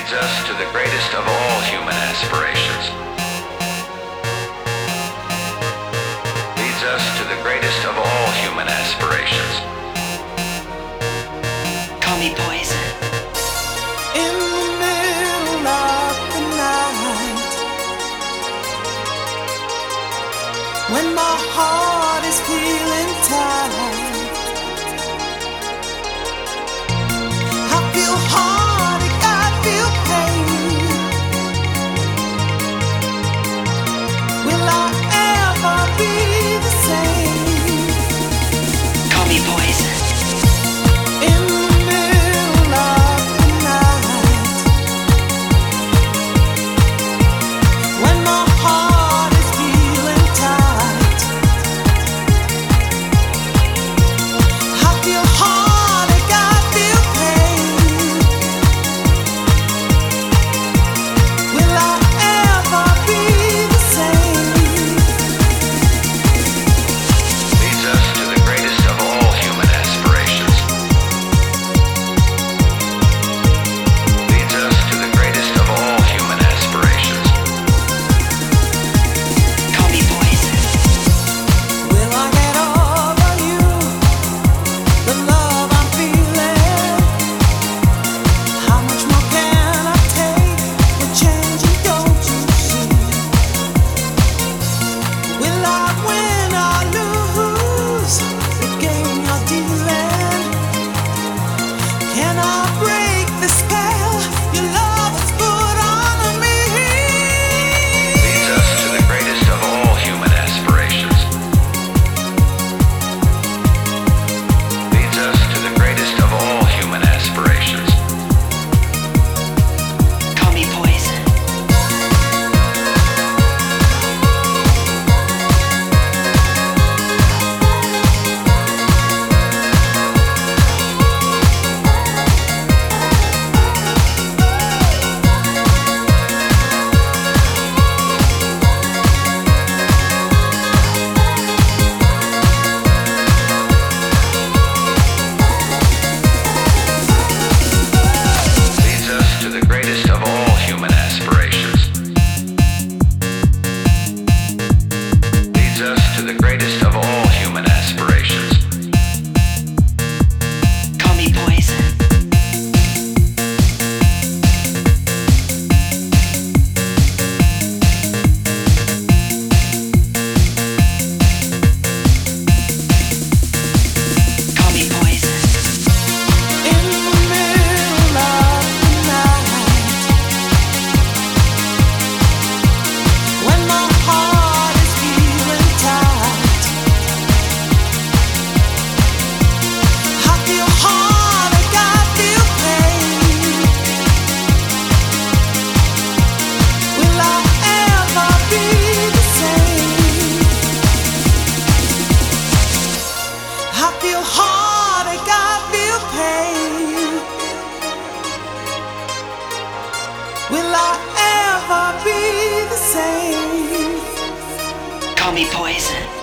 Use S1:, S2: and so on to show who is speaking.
S1: leads us to the greatest of all human aspirations. Leads us to the greatest of all human aspirations.
S2: Call me poison.
S3: In the middle of the night, when my heart is feeling tight, I feel heartache, I feel pain. Will I ever be the same?
S2: Call me poison.
S3: In the middle of the night, when my heart is feeling tight, I feel heartache, I feel pain. Will I ever be the same?
S1: Leads us to the greatest of all human aspirations. Leads us to the greatest of all human aspirations.
S2: Call me poison.
S3: Will I get over you? The love I'm feeling. How much more can I take? We're changing, don't you see? Will I win or lose the game you're dealing? Can I break the spell your love has put on me?
S1: Leads us to the greatest of all human aspirations. Leads us to the greatest of all human aspirations.
S2: Call me poison.
S1: Leads us to the greatest of all human aspirations. Leads us to the greatest of all human aspirations.
S2: Call me poison. Call me poison.
S3: In the middle of the night, when my heart is feeling tight, I feel heartache, I feel pain. Will I ever be the same? I feel heartache, I feel pain. Will I ever be the same?
S2: Call me poison.